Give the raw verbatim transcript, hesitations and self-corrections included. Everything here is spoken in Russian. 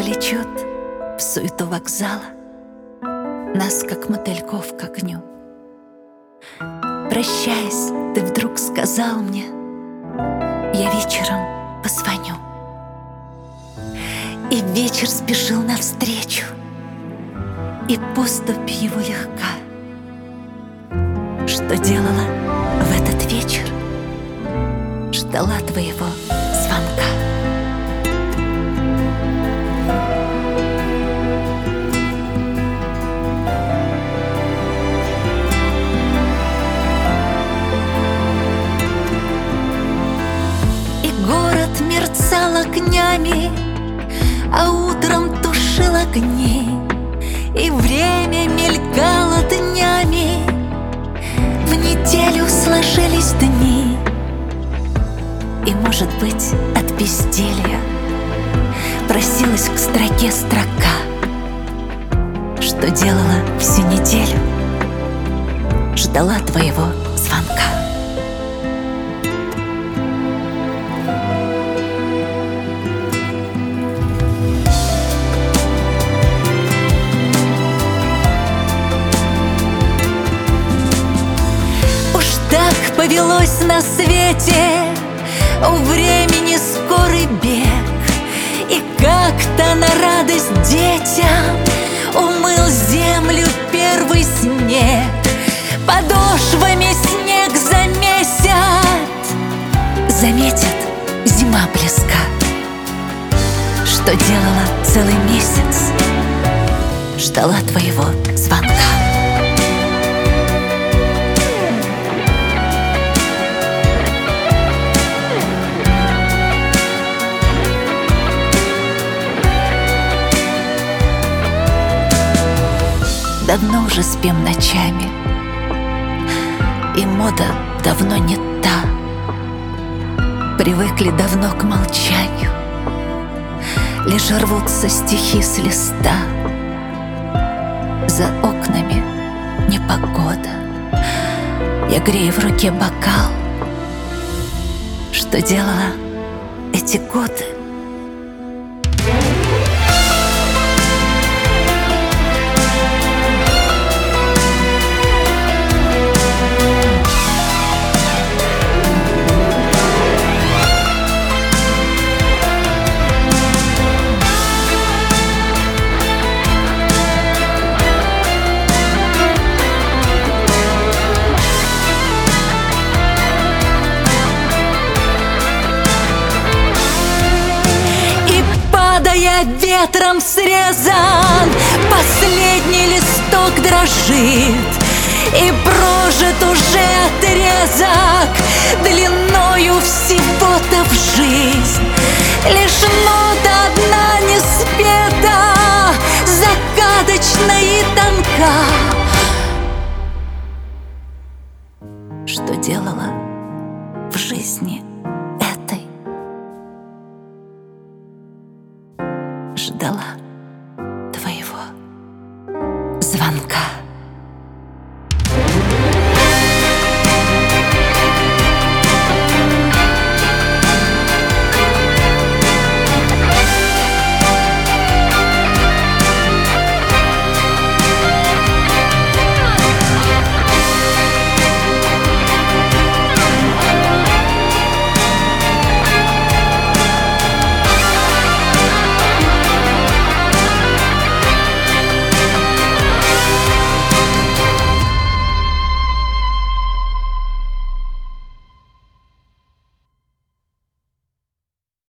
влечет в суету вокзала нас, как мотыльков, к огню. Прощаясь, ты вдруг сказал мне: я вечером позвоню. И вечер спешил навстречу, и поступь его легка. Что делала в этот вечер? Ждала твоего звонка. И город мерцал огнями, а утром тушил огни, и время мелькало днями, в неделю сложились дни. И, может быть, от безделья просилась к строке строка, что делала всю неделю, ждала твоего звонка. Уж так повелось на свете, у времени скорый бег, и как-то на радость детям умыл землю первый снег. Подошвами снег замесят, заметит зима близка. Что делала целый месяц, ждала твоего звонка. Давно уже спим ночами, и мода давно не та. Привыкли давно к молчанию, лишь рвутся стихи с листа. За окнами непогода, я грею в руке бокал. Что делала эти годы? Падая ветром срезан, последний листок дрожит, и прожит уже отрезок длиною всего-то в жизнь. Лишь нота одна не спета, загадочна и тонка. Что делала в жизни этой? Ждала твоего звонка.